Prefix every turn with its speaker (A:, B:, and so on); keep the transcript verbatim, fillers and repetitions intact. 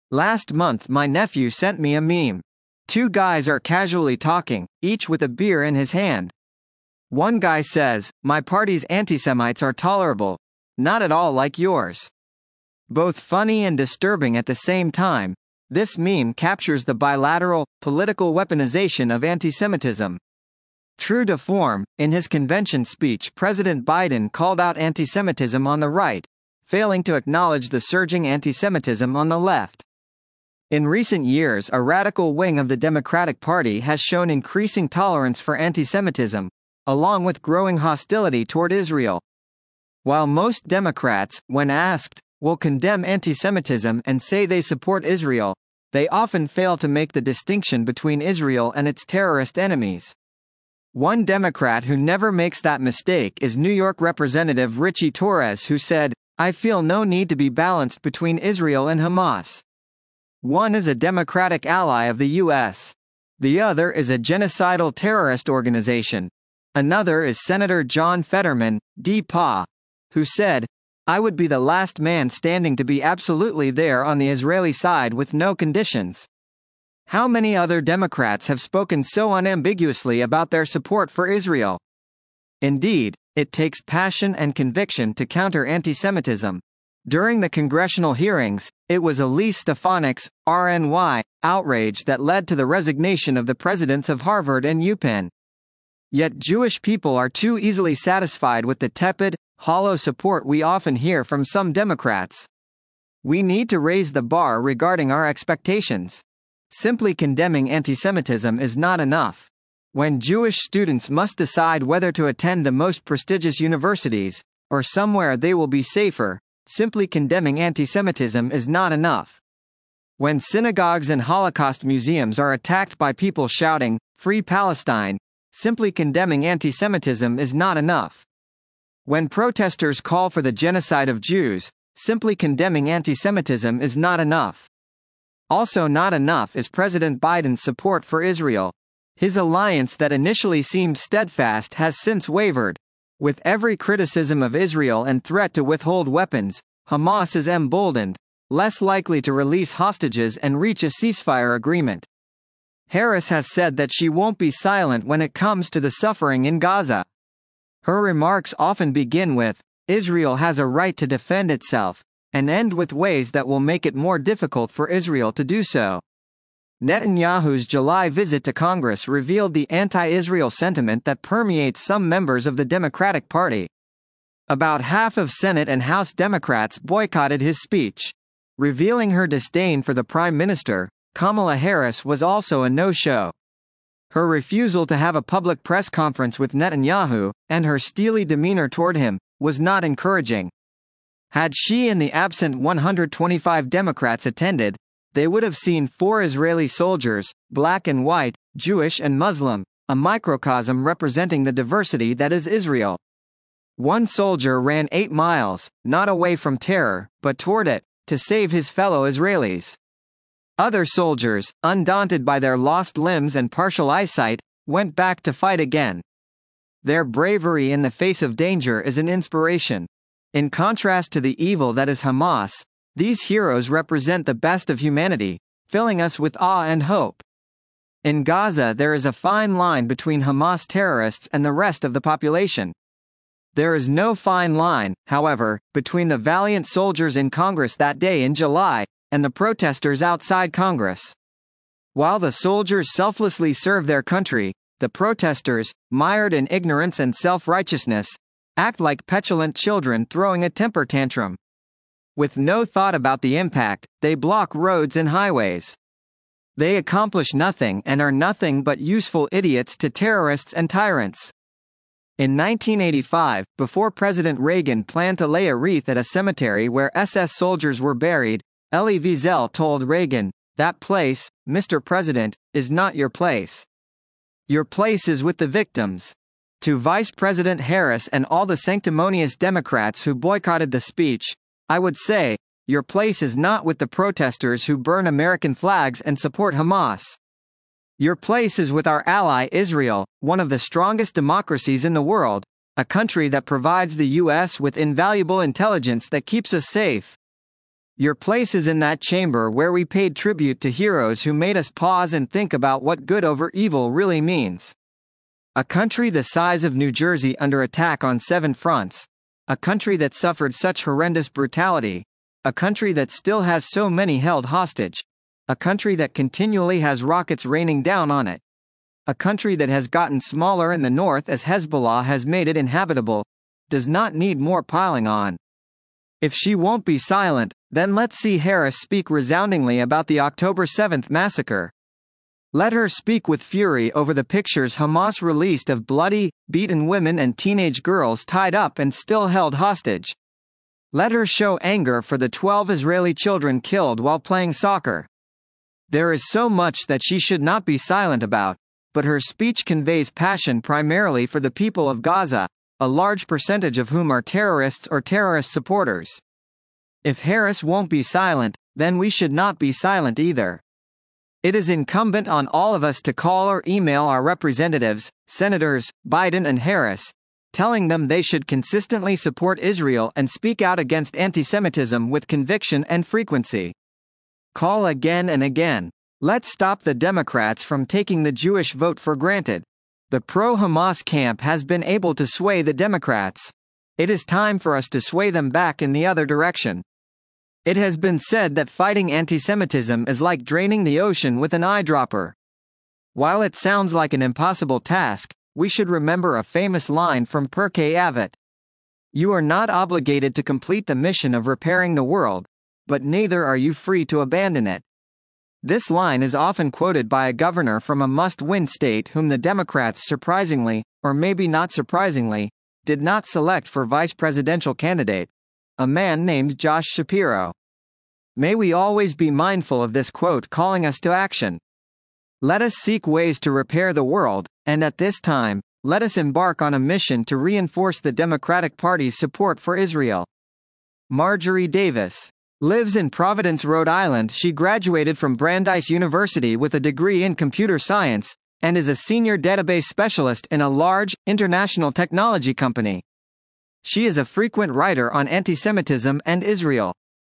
A: Last month my nephew sent me a meme. Two guys are casually talking, each with a beer in his hand. One guy says, "My party's anti-Semites are tolerable. Not at all like yours." Both funny and disturbing at the same time, this meme captures the bilateral, political weaponization of anti-Semitism. True to form, in his convention speech President Biden called out anti-Semitism on the right, failing to acknowledge the surging anti-Semitism on the left. In recent years, a radical wing of the Democratic Party has shown increasing tolerance for anti-Semitism, along with growing hostility toward Israel. While most Democrats, when asked, will condemn anti-Semitism and say they support Israel, they often fail to make the distinction between Israel and its terrorist enemies. One Democrat who never makes that mistake is New York Representative Richie Torres, who said, "I feel no need to be balanced between Israel and Hamas. One is a democratic ally of the U S. The other is a genocidal terrorist organization." Another is Senator John Fetterman, D P A, who said, "I would be the last man standing to be absolutely there on the Israeli side with no conditions." How many other Democrats have spoken so unambiguously about their support for Israel? Indeed, it takes passion and conviction to counter anti-Semitism. During the congressional hearings, it was Elise Stefanik's R N Y outrage that led to the resignation of the presidents of Harvard and UPenn. Yet Jewish people are too easily satisfied with the tepid, hollow support we often hear from some Democrats. We need to raise the bar regarding our expectations. Simply condemning anti-Semitism is not enough. When Jewish students must decide whether to attend the most prestigious universities, or somewhere they will be safer, simply condemning anti-Semitism is not enough. When synagogues and Holocaust museums are attacked by people shouting, "Free Palestine," simply condemning anti-Semitism is not enough. When protesters call for the genocide of Jews, simply condemning anti-Semitism is not enough. Also not enough is President Biden's support for Israel. His alliance that initially seemed steadfast has since wavered. With every criticism of Israel and threat to withhold weapons, Hamas is emboldened, less likely to release hostages and reach a ceasefire agreement. Harris has said that she won't be silent when it comes to the suffering in Gaza. Her remarks often begin with, "Israel has a right to defend itself," and end with ways that will make it more difficult for Israel to do so. Netanyahu's July visit to Congress revealed the anti-Israel sentiment that permeates some members of the Democratic Party. About half of Senate and House Democrats boycotted his speech. Revealing her disdain for the Prime Minister, Kamala Harris was also a no-show. Her refusal to have a public press conference with Netanyahu, and her steely demeanor toward him, was not encouraging. Had she and the absent one hundred twenty-five Democrats attended, they would have seen four Israeli soldiers, black and white, Jewish and Muslim, a microcosm representing the diversity that is Israel. One soldier ran eight miles, not away from terror, but toward it, to save his fellow Israelis. Other soldiers, undaunted by their lost limbs and partial eyesight, went back to fight again. Their bravery in the face of danger is an inspiration. In contrast to the evil that is Hamas, these heroes represent the best of humanity, filling us with awe and hope. In Gaza there is a fine line between Hamas terrorists and the rest of the population. There is no fine line, however, between the valiant soldiers in Congress that day in July, and the protesters outside Congress. While the soldiers selflessly serve their country, the protesters, mired in ignorance and self-righteousness, act like petulant children throwing a temper tantrum. With no thought about the impact, they block roads and highways. They accomplish nothing and are nothing but useful idiots to terrorists and tyrants. In nineteen eighty-five, before President Reagan planned to lay a wreath at a cemetery where S S soldiers were buried, Elie Wiesel told Reagan, "That place, Mister President, is not your place. Your place is with the victims." To Vice President Harris and all the sanctimonious Democrats who boycotted the speech, I would say, your place is not with the protesters who burn American flags and support Hamas. Your place is with our ally Israel, one of the strongest democracies in the world, a country that provides the U S with invaluable intelligence that keeps us safe. Your place is in that chamber where we paid tribute to heroes who made us pause and think about what good over evil really means. A country the size of New Jersey under attack on seven fronts. A country that suffered such horrendous brutality. A country that still has so many held hostage. A country that continually has rockets raining down on it. A country that has gotten smaller in the north as Hezbollah has made it inhabitable, does not need more piling on. If she won't be silent, then let's see Harris speak resoundingly about the October seventh massacre. Let her speak with fury over the pictures Hamas released of bloody, beaten women and teenage girls tied up and still held hostage. Let her show anger for the twelve Israeli children killed while playing soccer. There is so much that she should not be silent about, but her speech conveys passion primarily for the people of Gaza, a large percentage of whom are terrorists or terrorist supporters. If Harris won't be silent, then we should not be silent either. It is incumbent on all of us to call or email our representatives, Senators Biden and Harris, telling them they should consistently support Israel and speak out against antisemitism with conviction and frequency. Call again and again. Let's stop the Democrats from taking the Jewish vote for granted. The pro-Hamas camp has been able to sway the Democrats. It is time for us to sway them back in the other direction. It has been said that fighting antisemitism is like draining the ocean with an eyedropper. While it sounds like an impossible task, we should remember a famous line from Pirkei Avot. You are not obligated to complete the mission of repairing the world, but neither are you free to abandon it. This line is often quoted by a governor from a must-win state whom the Democrats surprisingly, or maybe not surprisingly, did not select for vice presidential candidate, a man named Josh Shapiro. May we always be mindful of this quote calling us to action. Let us seek ways to repair the world, and at this time, let us embark on a mission to reinforce the Democratic Party's support for Israel. Marjorie Davis lives in Providence, Rhode Island. She graduated from Brandeis University with a degree in computer science, and is a senior database specialist in a large, international technology company. She is a frequent writer on antisemitism and Israel.